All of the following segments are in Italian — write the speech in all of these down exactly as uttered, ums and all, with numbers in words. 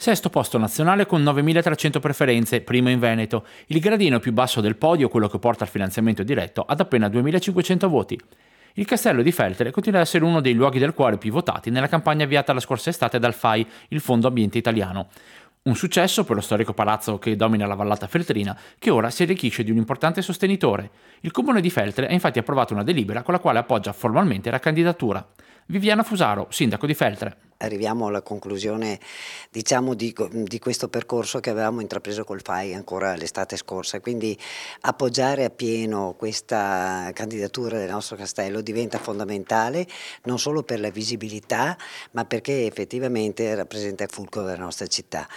Sesto posto nazionale con novemilatrecento preferenze, primo in Veneto. Il gradino più basso del podio, quello che porta al finanziamento diretto, ad appena duemilacinquecento voti. Il castello di Feltre continua ad essere uno dei luoghi del cuore più votati nella campagna avviata la scorsa estate dal F A I, il Fondo Ambiente Italiano. Un successo per lo storico palazzo che domina la vallata feltrina, che ora si arricchisce di un importante sostenitore. Il comune di Feltre ha infatti approvato una delibera con la quale appoggia formalmente la candidatura. Viviana Fusaro, sindaco di Feltre. Arriviamo alla conclusione, diciamo, di, di questo percorso che avevamo intrapreso col F A I ancora l'estate scorsa, quindi appoggiare appieno questa candidatura del nostro castello diventa fondamentale non solo per la visibilità, ma perché effettivamente rappresenta il fulcro della nostra città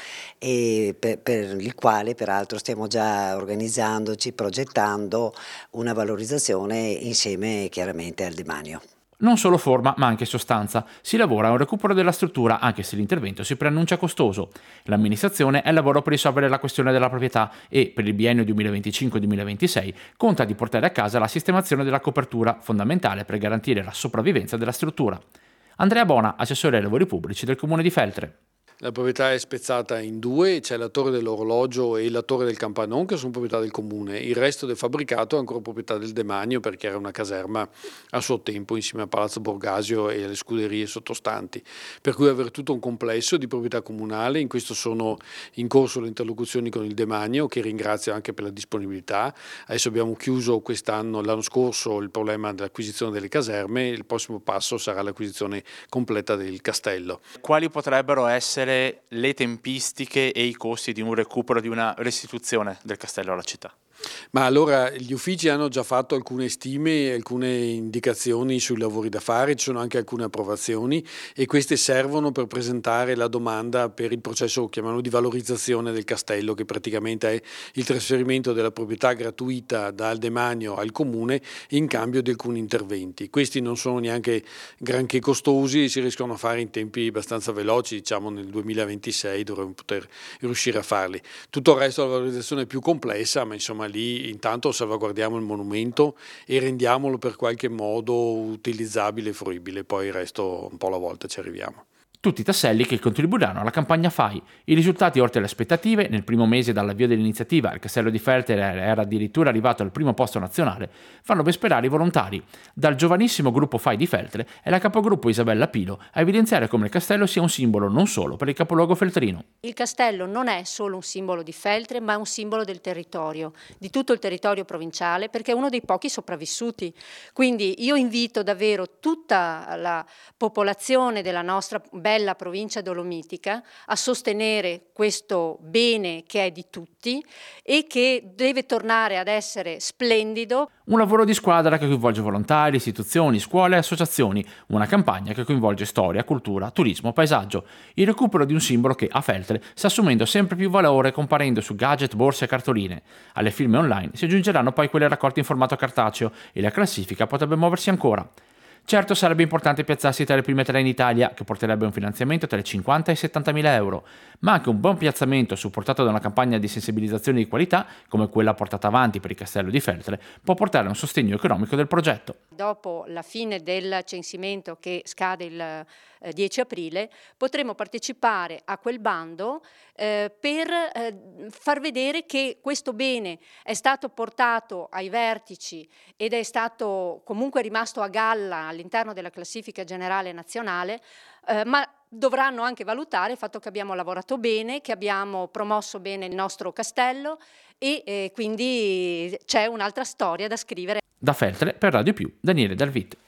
e per, per il quale peraltro stiamo già organizzandoci, progettando una valorizzazione insieme chiaramente al demanio. Non solo forma, ma anche sostanza. Si lavora a un recupero della struttura, anche se l'intervento si preannuncia costoso. L'amministrazione è al lavoro per risolvere la questione della proprietà e, per il biennio duemilaventicinque duemilaventisei, conta di portare a casa la sistemazione della copertura, fondamentale per garantire la sopravvivenza della struttura. Andrea Bona, assessore ai lavori pubblici del Comune di Feltre. La proprietà è spezzata in due, c'è la torre dell'orologio e la torre del campanon che sono proprietà del comune, il resto del fabbricato è ancora proprietà del demanio perché era una caserma a suo tempo insieme a Palazzo Borgasio e alle scuderie sottostanti, per cui avere tutto un complesso di proprietà comunale. In questo sono in corso le interlocuzioni con il demanio, che ringrazio anche per la disponibilità. Adesso abbiamo chiuso quest'anno, l'anno scorso, il problema dell'acquisizione delle caserme, il prossimo passo sarà l'acquisizione completa del castello. Quali potrebbero essere le tempistiche e i costi di un recupero, di una restituzione del castello alla città? Ma allora gli uffici hanno già fatto alcune stime, alcune indicazioni sui lavori da fare, ci sono anche alcune approvazioni e queste servono per presentare la domanda per il processo, chiamiamolo, di valorizzazione del castello, che praticamente è il trasferimento della proprietà gratuita dal demanio al comune in cambio di alcuni interventi. Questi non sono neanche granché costosi e si riescono a fare in tempi abbastanza veloci, diciamo nel duemilaventisei dovremmo poter riuscire a farli. Tutto il resto, la valorizzazione è più complessa, ma insomma lì intanto salvaguardiamo il monumento e rendiamolo per qualche modo utilizzabile e fruibile, poi il resto un po' alla volta ci arriviamo. Tutti i tasselli che contribuiranno alla campagna F A I. I risultati oltre le aspettative: nel primo mese dall'avvio dell'iniziativa il castello di Feltre era addirittura arrivato al primo posto nazionale, fanno ben sperare i volontari. Dal giovanissimo gruppo F A I di Feltre è la capogruppo Isabella Pilo a evidenziare come il castello sia un simbolo non solo per il capoluogo feltrino. Il castello non è solo un simbolo di Feltre, ma è un simbolo del territorio, di tutto il territorio provinciale, perché è uno dei pochi sopravvissuti. Quindi io invito davvero tutta la popolazione della nostra bella provincia dolomitica a sostenere questo bene che è di tutti e che deve tornare ad essere splendido. Un lavoro di squadra che coinvolge volontari, istituzioni, scuole e associazioni, una campagna che coinvolge storia, cultura, turismo, paesaggio, il recupero di un simbolo che a Feltre sta assumendo sempre più valore comparendo su gadget, borse e cartoline. Alle firme online si aggiungeranno poi quelle raccolte in formato cartaceo e la classifica potrebbe muoversi ancora. Certo sarebbe importante piazzarsi tra le prime tre in Italia, che porterebbe un finanziamento tra i cinquanta e i settantamila euro, ma anche un buon piazzamento supportato da una campagna di sensibilizzazione di qualità, come quella portata avanti per il castello di Feltre, può portare a un sostegno economico del progetto. Dopo la fine del censimento che scade il dieci aprile, potremo partecipare a quel bando eh, per eh, far vedere che questo bene è stato portato ai vertici ed è stato comunque rimasto a galla all'interno della classifica generale nazionale, eh, ma dovranno anche valutare il fatto che abbiamo lavorato bene, che abbiamo promosso bene il nostro castello e eh, quindi c'è un'altra storia da scrivere. Da Feltre per Radio Più, Daniele Dalvit.